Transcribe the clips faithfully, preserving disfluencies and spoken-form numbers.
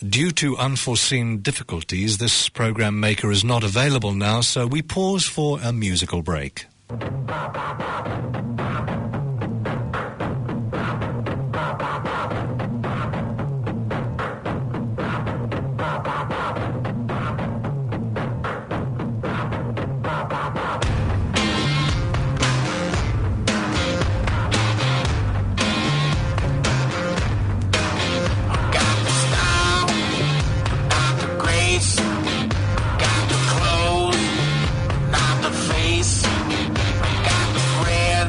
Due to unforeseen difficulties, this program maker is not available now, so we pause for a musical break. Got the clothes, not the face. Got the bread,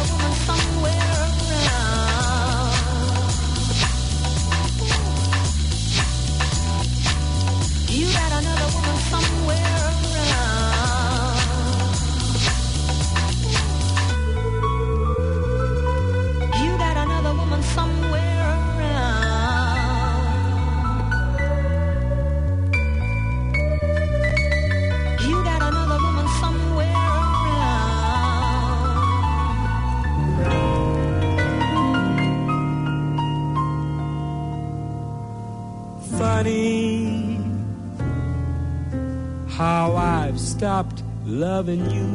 woman somewhere around. You got another woman somewhere around. You got another woman somewhere around. You got another woman somewhere around. Funny how I've stopped loving you.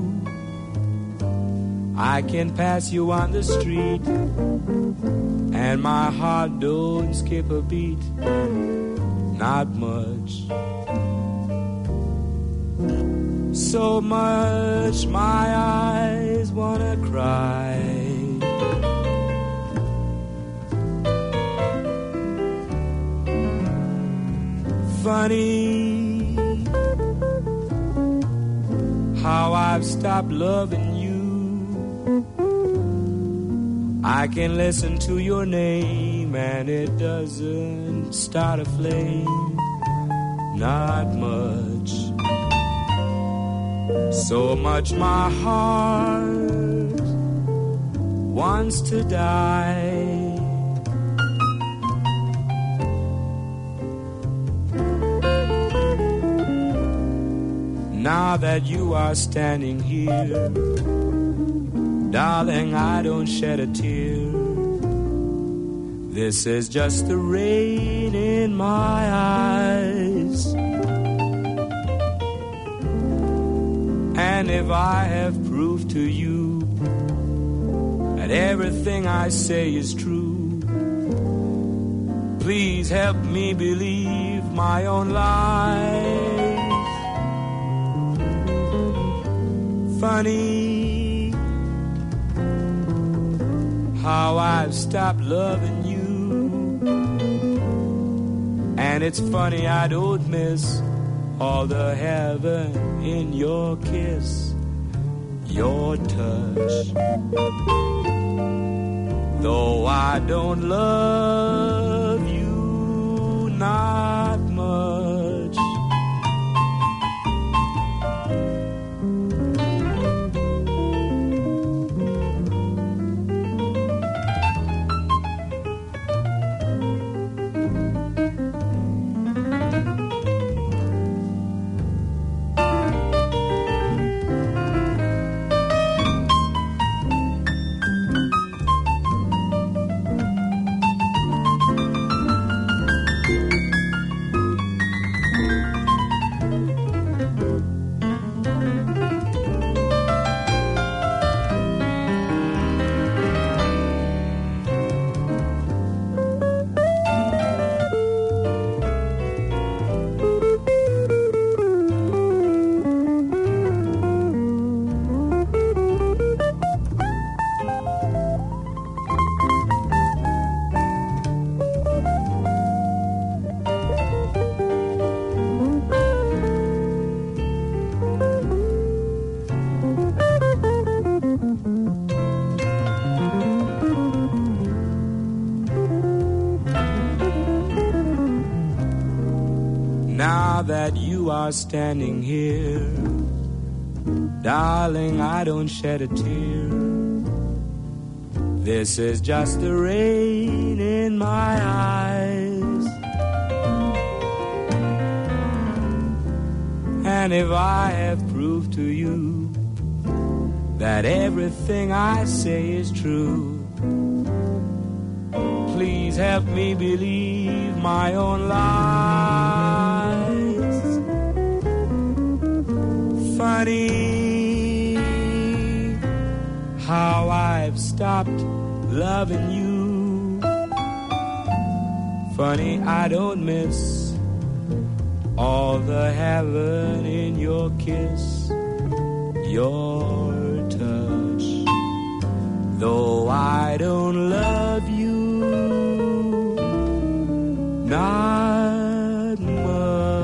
I can pass you on the street and my heart don't skip a beat. Not much. So much my eyes wanna cry. Funny how I've stopped loving you. I can listen to your name and it doesn't start a flame. Not much. So much my heart wants to die. Now that you are standing here, darling, I don't shed a tear. This is just the rain in my eyes. And if I have proved to you that everything I say is true, please help me believe my own life. Funny how I've stopped loving you. And it's funny I don't miss all the heaven in your kiss, your touch. Though I don't love you, not much. That you are standing here, darling, I don't shed a tear. This is just the rain in my eyes. And if I have proved to you that everything I say is true, please help me believe my own lies. Funny how I've stopped loving you. Funny I don't miss all the heaven in your kiss, your touch. Though I don't love you, not much.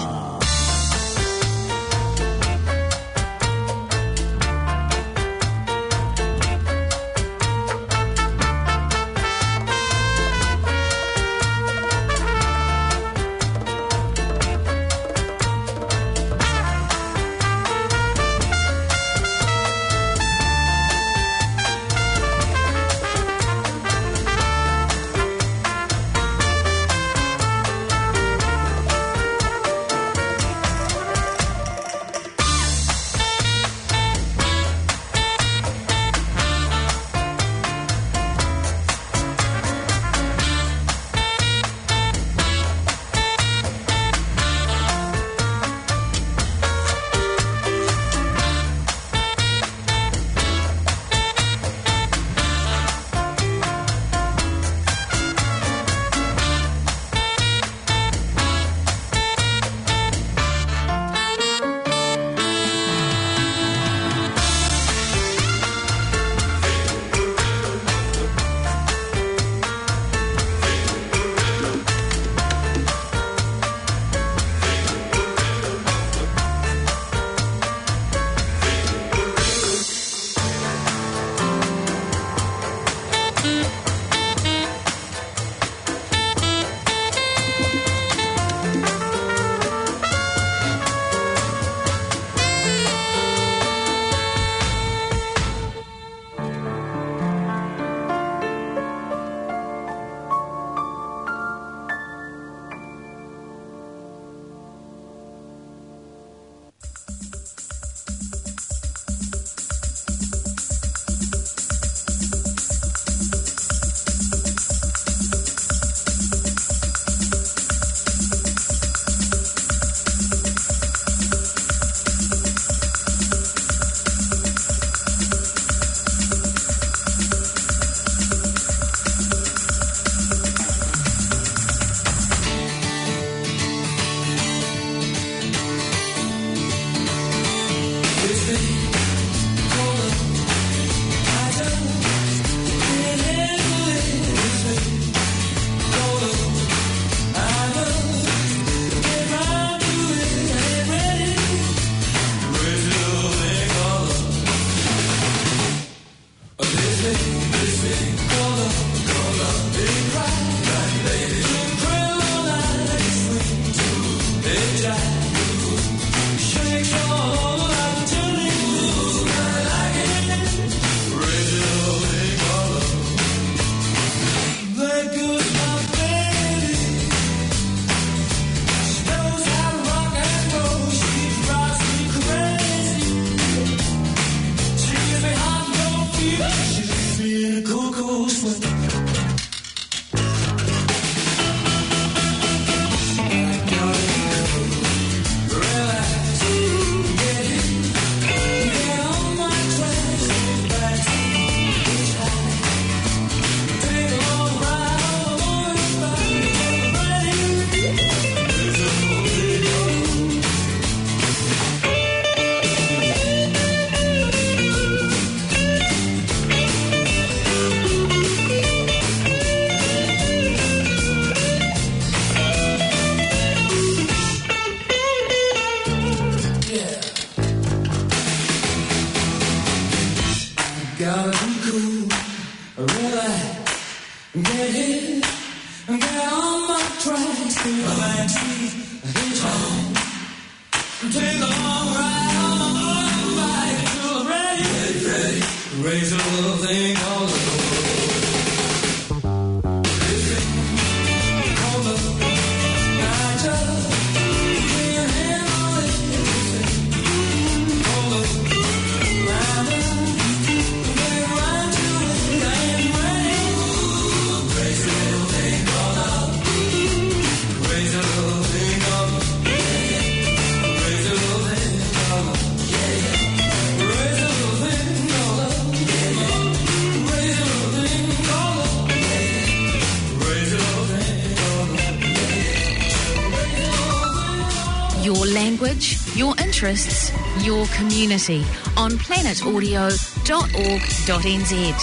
Your interests, your community on planet audio dot org dot n z.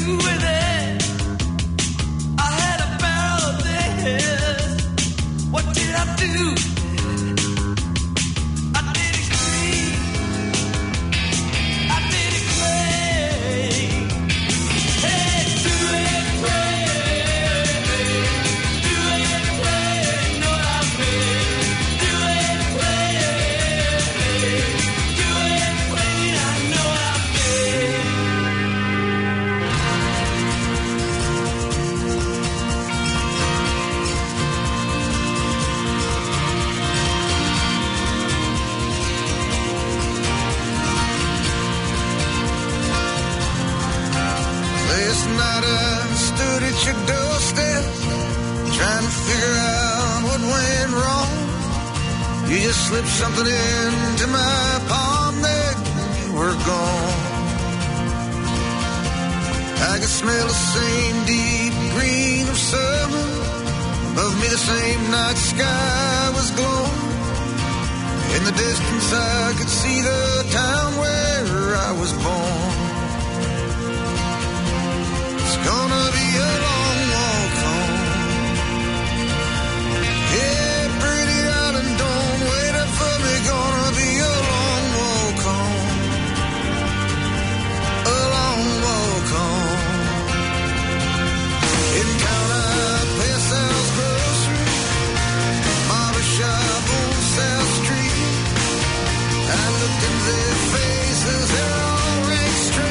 with it? I had a barrel of this. What did I do? I did it clean. I did it clean. Hey, do it clean. Do it clean. Know what I mean? Do it clean. Do it clean. I know what I mean. Last night I stood at your doorstep, trying to figure out what went wrong. You just slipped something into my palm there, and you were gone. I could smell the same deep green of summer. Above me the same night sky was glowing. In the distance I could see the town where I was born. It's gonna be a long walk home. Yeah, pretty darling, don't wait up for me. Gonna be a long walk home. A long walk home. In town I pass Sal's grocery, barber shop on South Street. I looked in their faces, they're all ranked straight.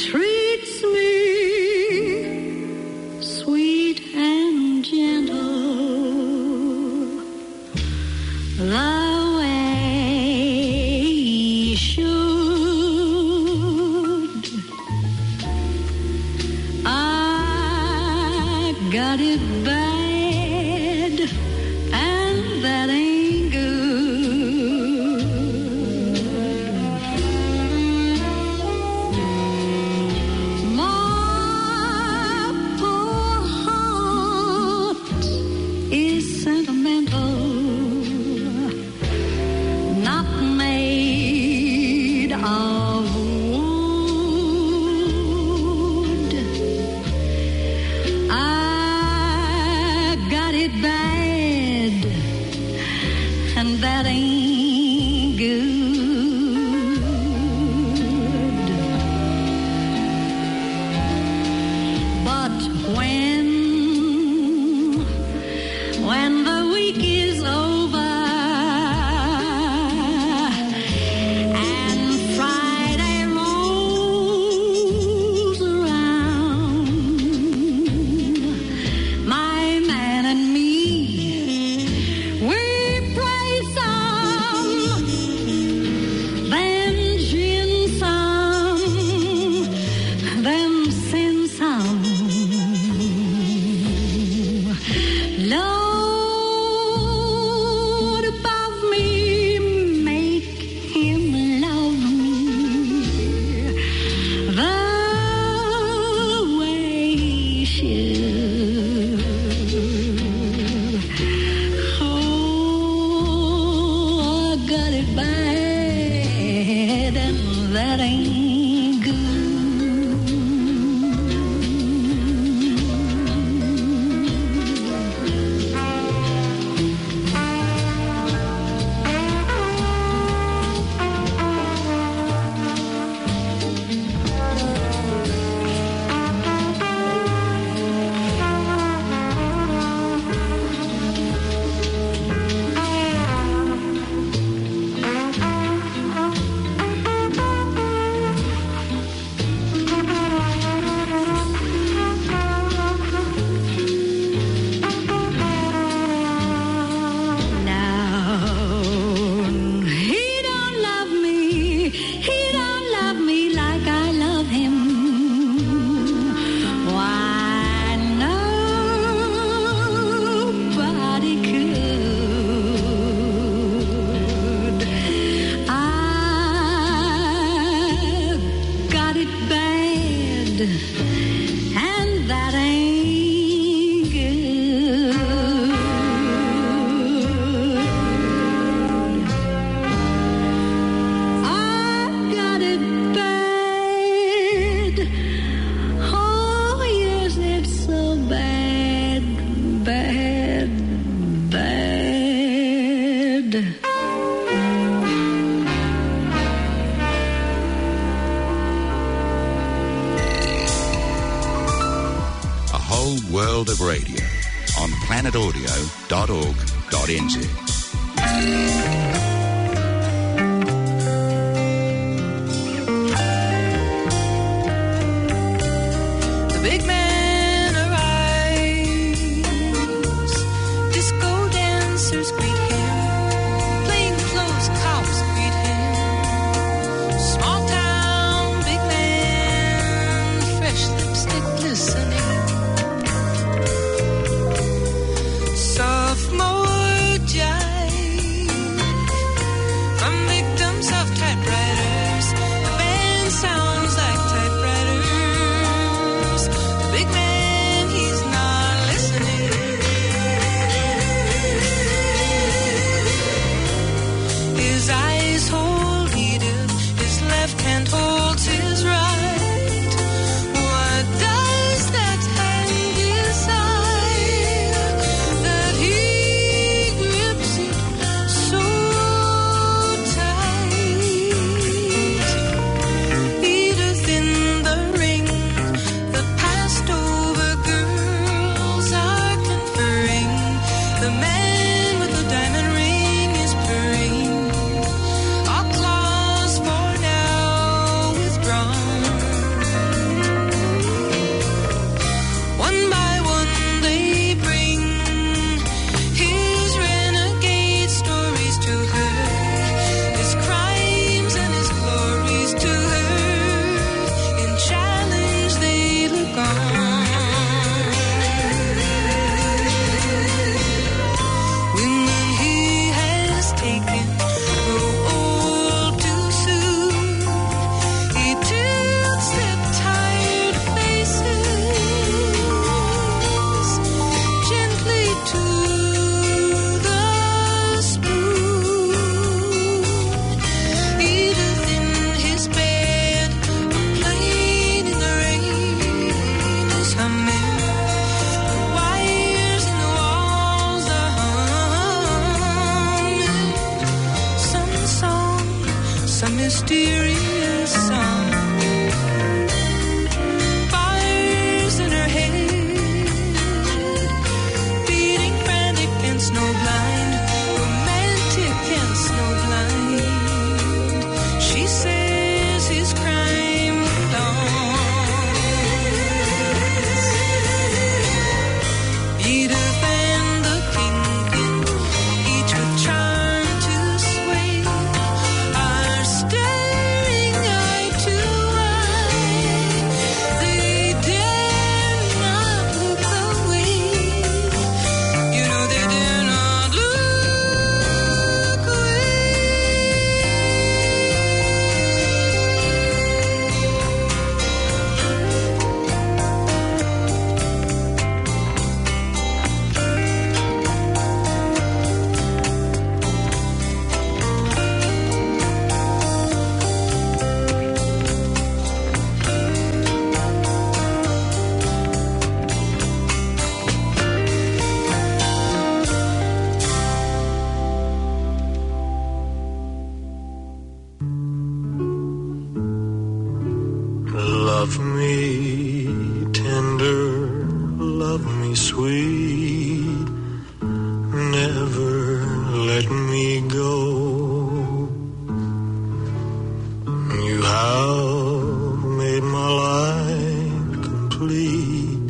treats me sweet and gentle, the way he should. I got it bad, and that ain't good. My poor heart is sentimental, not made of wood. I got it bad, and that ain't good. But when, when the week is over and Friday rolls around, my man and me, we play some, then gin some, then sing some. Lord above me, make him love me the way he should. Oh, I got it bad, and that ain't good. Now, he don't love me, he don't love me like I love him. Why, nobody could. I've got it bad, and that ain't good. I've got it bad. Oh, yes, it's so bad, bad, bad. A whole world of radio on planet audio dot org dot n z. The big man arrives. Disco dancers greet him. Plainclothes cops greet him. Small town big man, fresh lipstick glistening. Sophomore jive Love me tender, love me sweet, never let me go. You have made my life complete,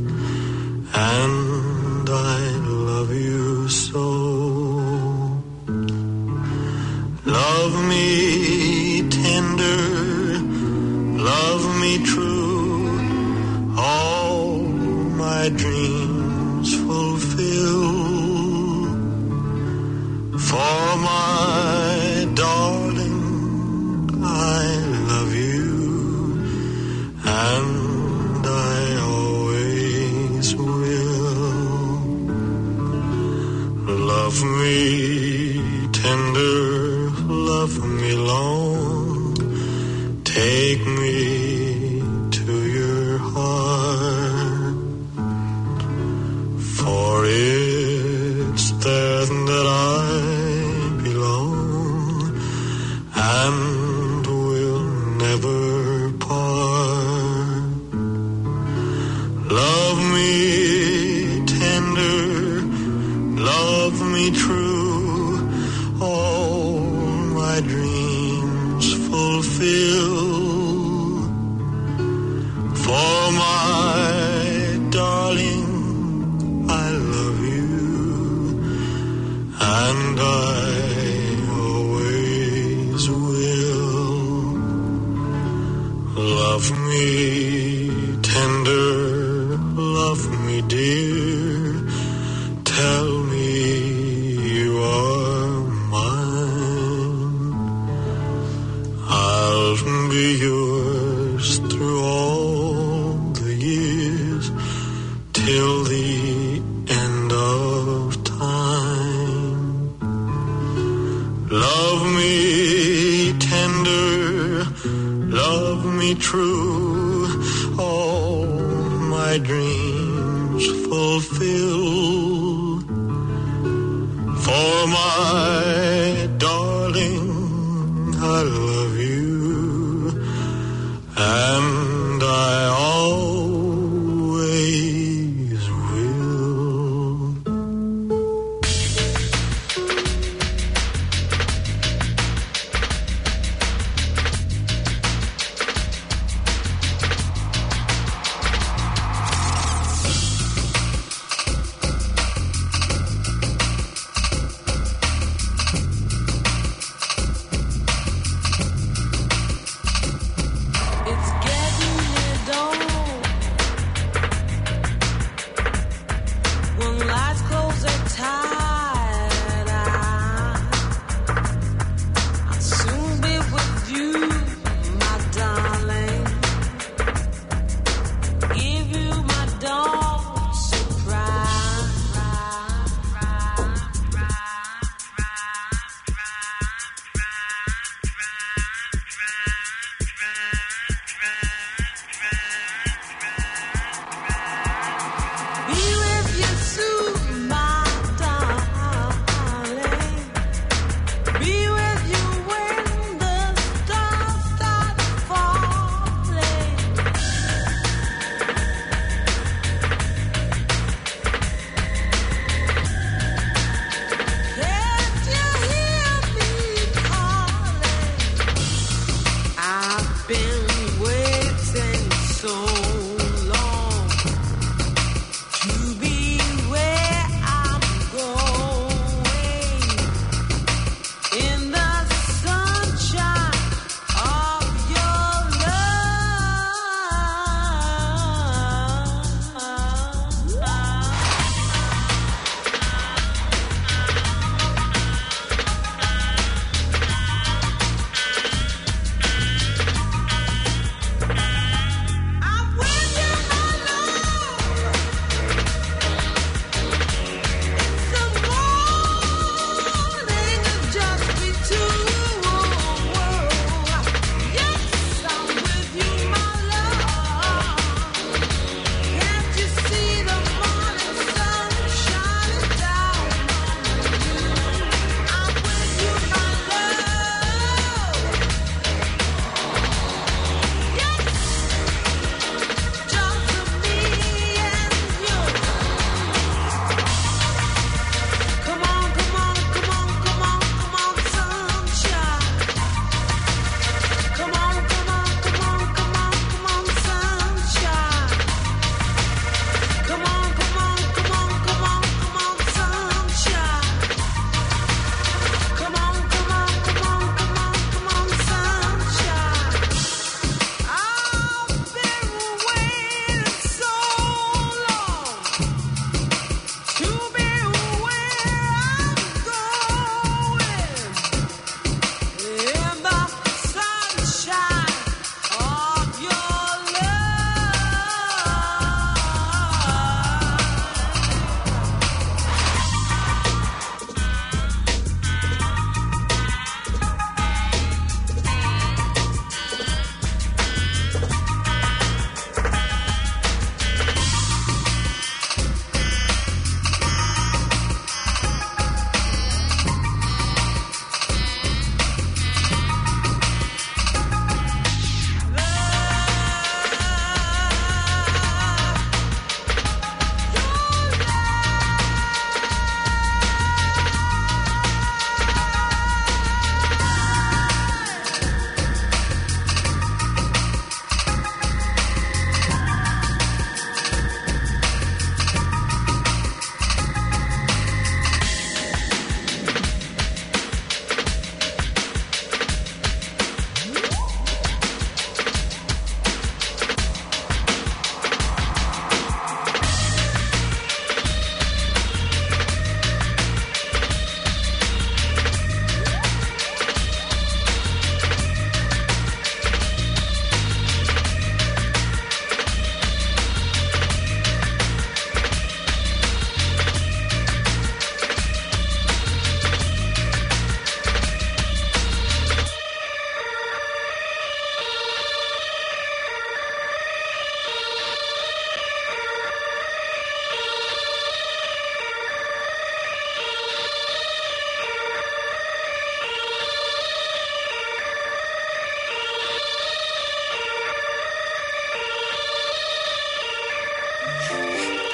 and I love you so. Love me tender, love me true, all my dreams fulfill. For my darling, I love you, and I always will. Love me tender, love me long, take me to your heart, for it's there that I belong and will never part. Love me tender, love me true, all my dreams fulfill. For my darling, I love you, and I always will. Love me tender, love me dear, tell me you are mine. I'll be yours through all the years, till the end of time. Love me tender, love me true, all my dreams fulfill. For my darling, I love you, and I always will.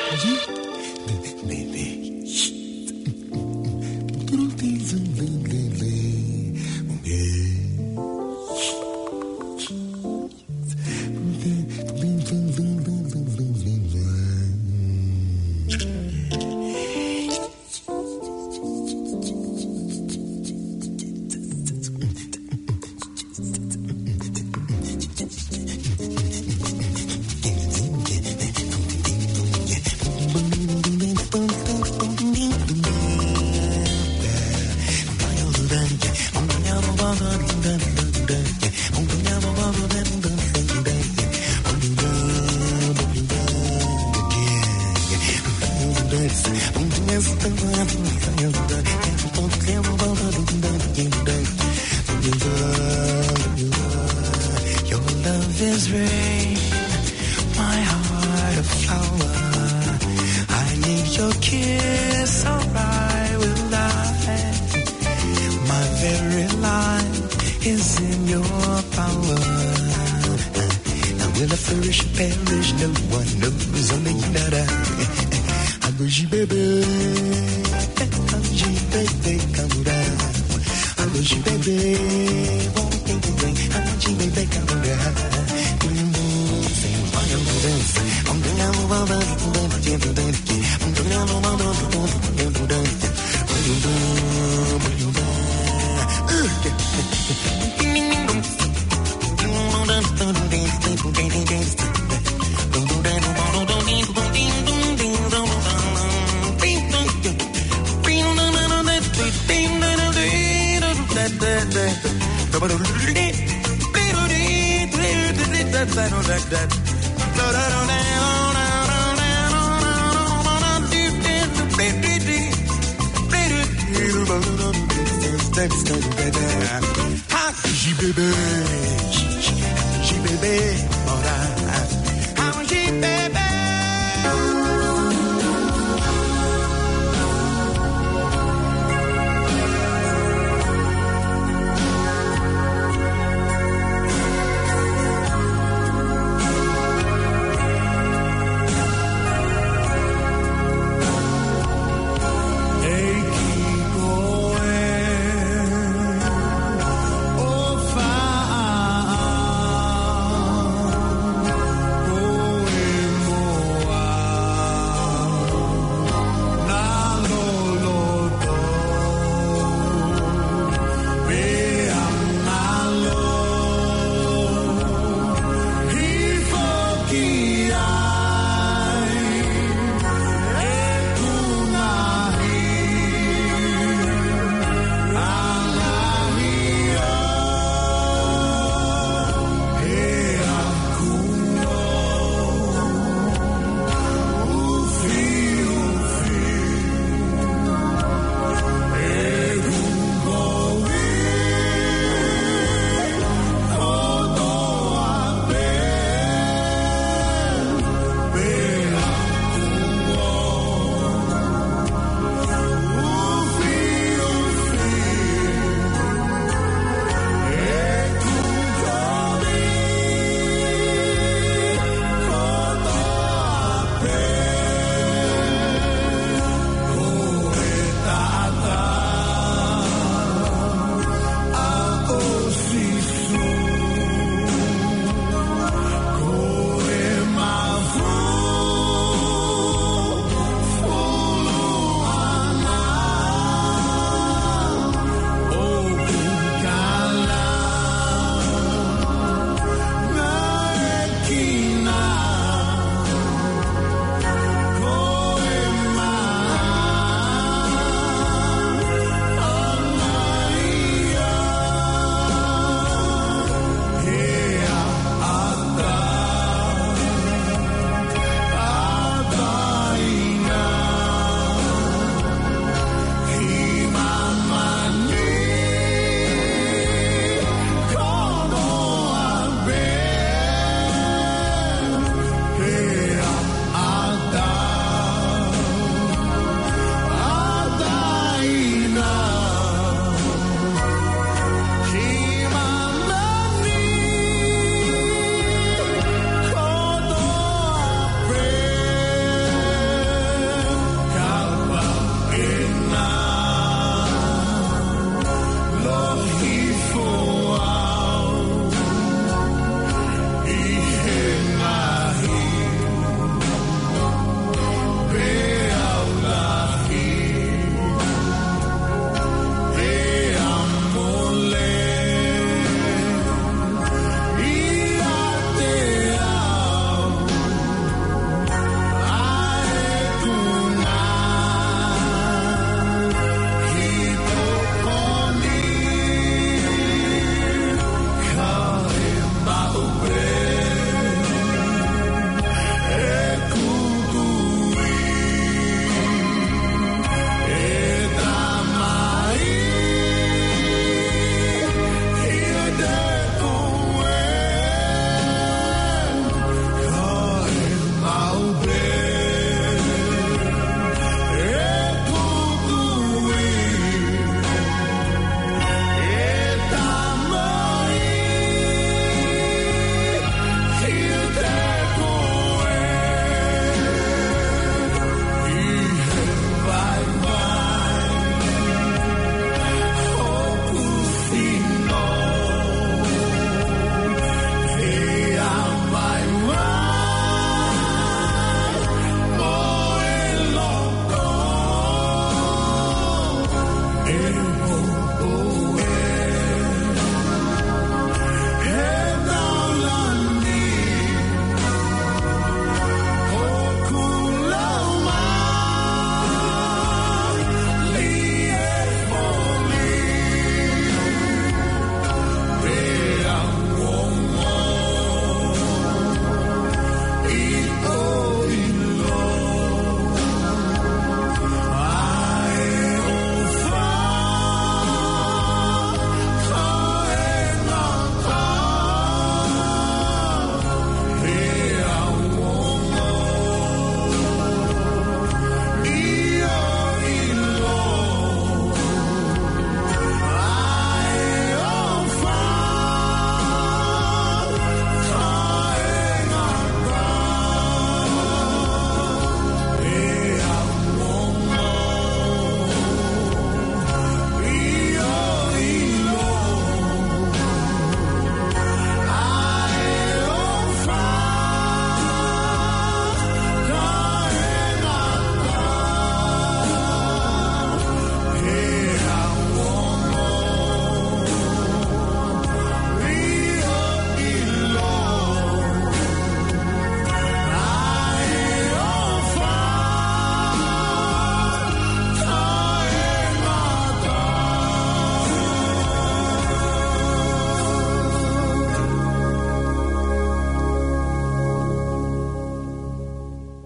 Your love is rain, my heart a flower. I need your kiss, or I will die. My very life is in your power. Now will I flourish, perish? No one knows, only you know that. I go, she baby, she baby, come down. I go, she baby, won't think the way. I go, she baby, come down. I'm going to move on. Baby.